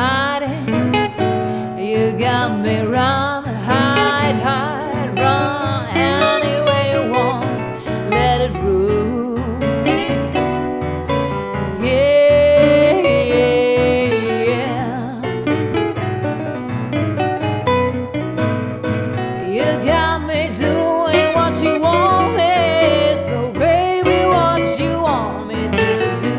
hiding. You got me run, hide, hide, run any way you want. Let it rule. Yeah, yeah. You got me doing what you want me. So baby, what you want me to do?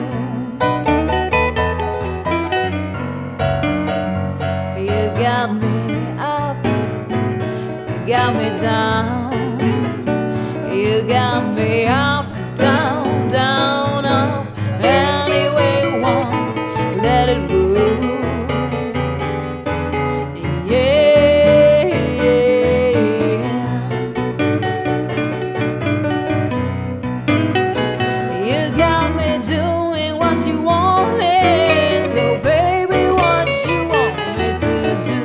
You got me up, you got me down. You got me up, down, down, up. Any way you want, let it rule. Yeah, yeah. You got me doing what you want me. So baby, what you want me to do?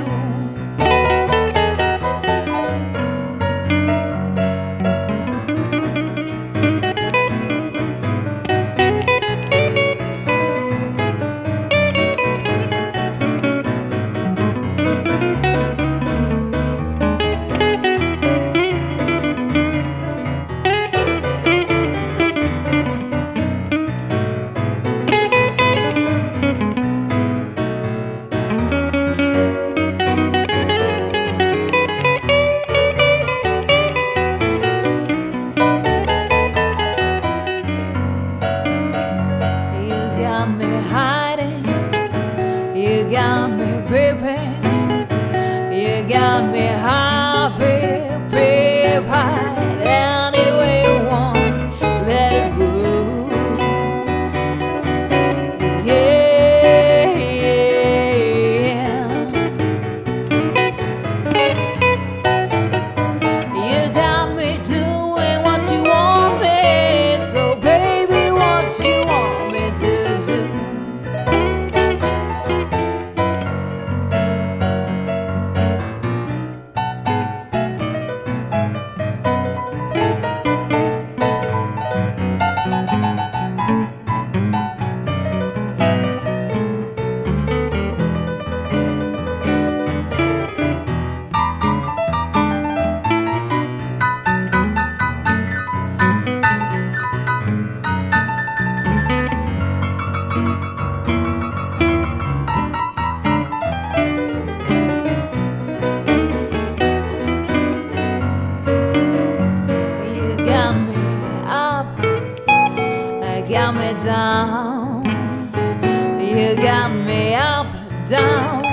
You got me hiding, you got me creeping, you got me happy, babe, hide any way you want, let it rule. Yeah, yeah. You got me doing what you want me, so baby, what you want me to do? You got me up, you got me down. You got me up, down.